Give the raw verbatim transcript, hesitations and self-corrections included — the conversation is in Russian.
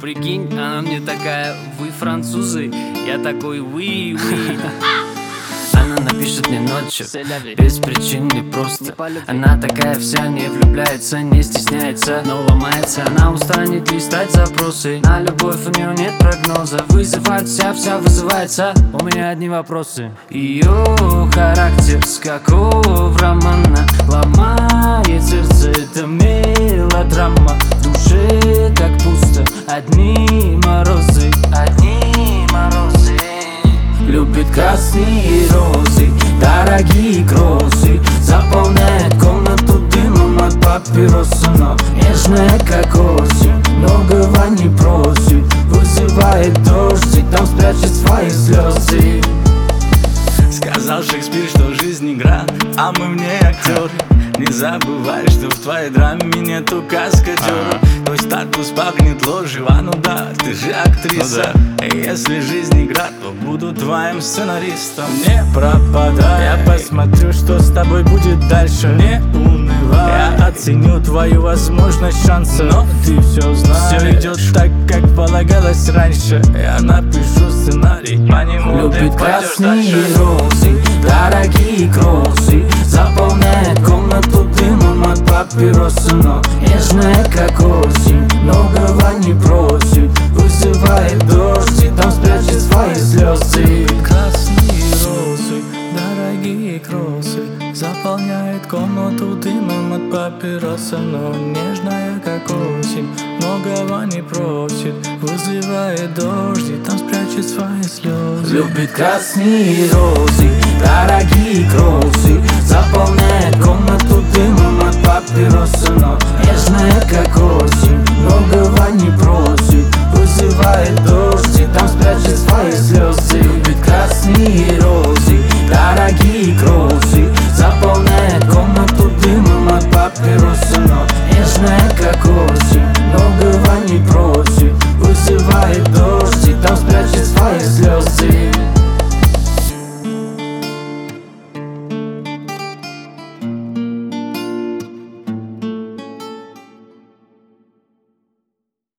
прикинь, она мне такая: вы французы? Я такой: уи, уи. Она напишет мне ночью, без причин, не просто. Она такая вся, не влюбляется, не стесняется, но ломается. Она устанет листать запросы, на любовь у нее нет прогноза. Вызывает вся, вся вызывается, у меня одни вопросы. Ее характер с какого романа ломает сердце, это мелодрама. В душе так пусто, одни морозы, одни морозы. Любит красные розы, дорогие кроссы, заполняет комнату дымом от папироса. Но нежная как осень, многого не просит, вызывает дождь, и там спрячет свои слезы. Сказал Шекспир, что жизнь игра, а мы в ней актеры. Не забывай, что в твоей драме нету каскадера. Твой статус пахнет ложью, а ну да, ты же актриса. Ну да. И если жизнь игра, то буду твоим сценаристом. Не пропадай, я посмотрю, что с тобой будет дальше. Не унывай, я оценю твою возможность шанса. Но ты все знаешь, все идет так, как полагалось раньше. Я напишу сценарий, по нему любит красные розы, дорогие кроссы, заполняет комнату дымом от папироса. Но нежная как осень, многого не просит, вызывает дождь, и там спрячет свои слезы. Красные розы, дорогие кроссы, заполняет комнату дымом от папироса. Но нежная как осень, многого не просит, вызывает дождь, и там спрячет свои слезы. Любит красные розы, дорогие кроссы, заполняет комнату дымом от папироса. Но нежная как осень,